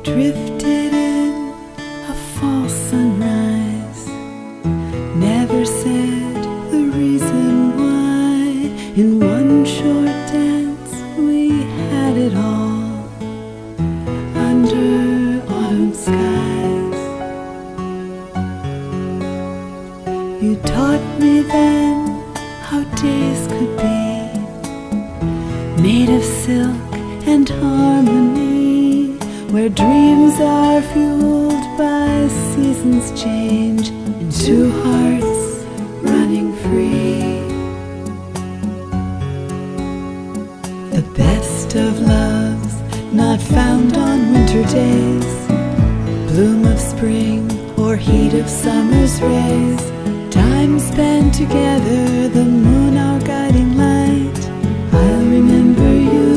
drifted in a false sunrise, never said the reason why. In one short dance we had it all under autumn skies. You taught me then how days could be made of silk and harmony, where dreams are fueled by seasons change into hearts running free. The best of loves not found on winter days, bloom of spring or heat of summer's rays, time spent together, the moon our guiding light. I'll remember you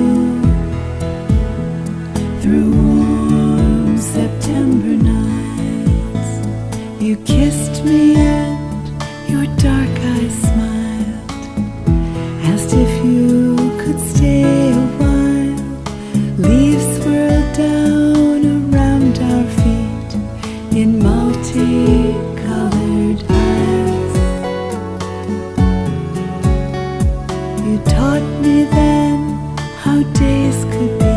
through warm September nights. You kissed me and your dark eyes smiled, asked if you could stay a while. Leaves swirled down around our feet in multicolored eyes. You taught me then how days could be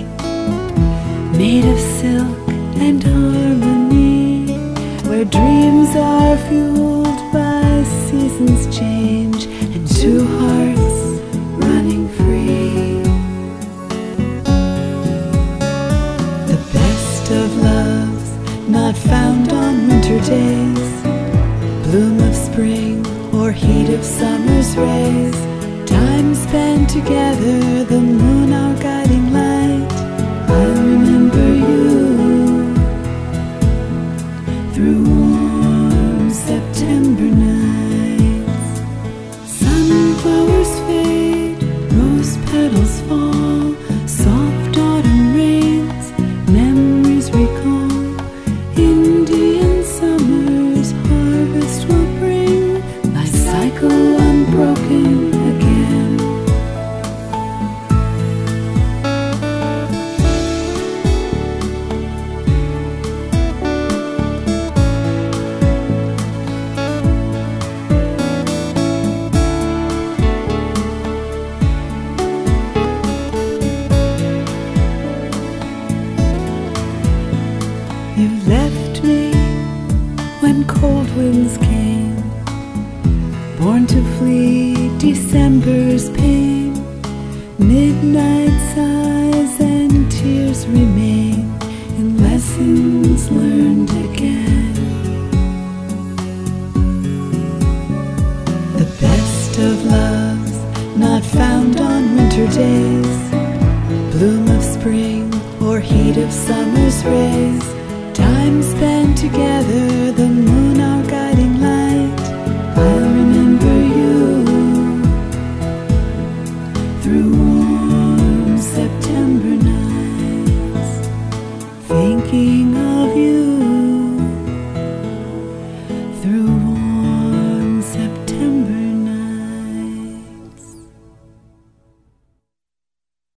made of silk and harmony, where dreams are fueled by seasons change and two hearts running free. The best of loves not found on winter days, bloom of spring or heat of summer's rays, time spent together, the moon our guiding light. I'll remember you through warm September nights. Sunflowers fade, rose petals fall, soft autumn rains, memories recall. Indian summer's harvest will bring my cycle unbroken again. You left me when cold winds came, born to flee December's pain. Midnight sighs and tears remain in lessons learned again. The best of loves not found on winter days, bloom of spring or heat of summer's rays, time spent together,